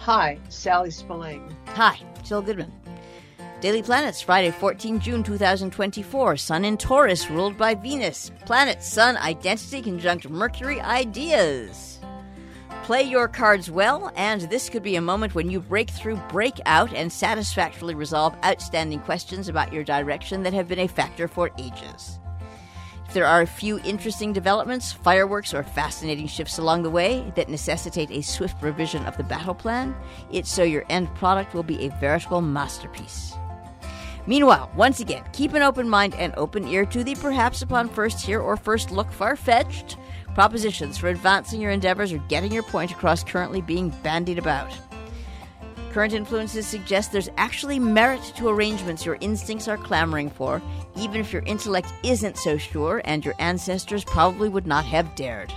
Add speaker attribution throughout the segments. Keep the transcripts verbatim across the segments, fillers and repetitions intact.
Speaker 1: Hi, Sally Spillane.
Speaker 2: Hi, Jill Goodman. Daily Planets, Friday, the fourteenth of June, two thousand twenty-four. Sun in Taurus, ruled by Venus. Planet, Sun, identity, conjunct Mercury, ideas. Play your cards well, and this could be a moment when you break through, break out, and satisfactorily resolve outstanding questions about your direction that have been a factor for ages. If there are a few interesting developments, fireworks, or fascinating shifts along the way that necessitate a swift revision of the battle plan, it's so your end product will be a veritable masterpiece. Meanwhile, once again, keep an open mind and open ear to the perhaps upon first hear or first look far-fetched propositions for advancing your endeavors or getting your point across currently being bandied about. Current influences suggest there's actually merit to arrangements your instincts are clamoring for, even if your intellect isn't so sure and your ancestors probably would not have dared.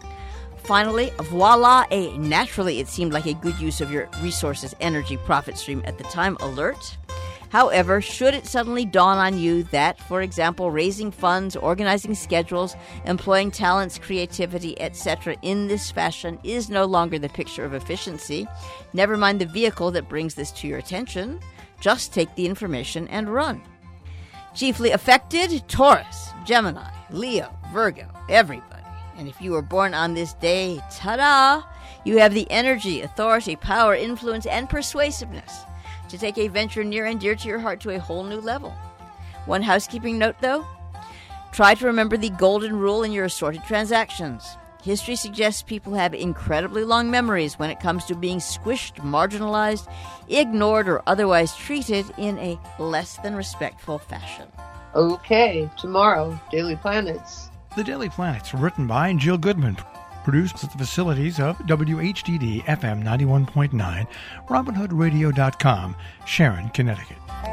Speaker 2: Finally, voila, a naturally it seemed like a good use of your resources, energy, profit stream at the time alert. However, should it suddenly dawn on you that, for example, raising funds, organizing schedules, employing talents, creativity, et cetera in this fashion is no longer the picture of efficiency, never mind the vehicle that brings this to your attention, just take the information and run. Chiefly affected, Taurus, Gemini, Leo, Virgo, everybody. And if you were born on this day, ta-da, you have the energy, authority, power, influence, and persuasiveness to take a venture near and dear to your heart to a whole new level. One housekeeping note, though. Try to remember the golden rule in your assorted transactions. History suggests people have incredibly long memories when it comes to being squished, marginalized, ignored, or otherwise treated in a less than respectful fashion.
Speaker 1: Okay, tomorrow, Daily Planets.
Speaker 3: The Daily Planets, written by Jill Goodman. Produced at the facilities of W H D D F M ninety-one point nine, Robin Hood Radio dot com, Sharon, Connecticut.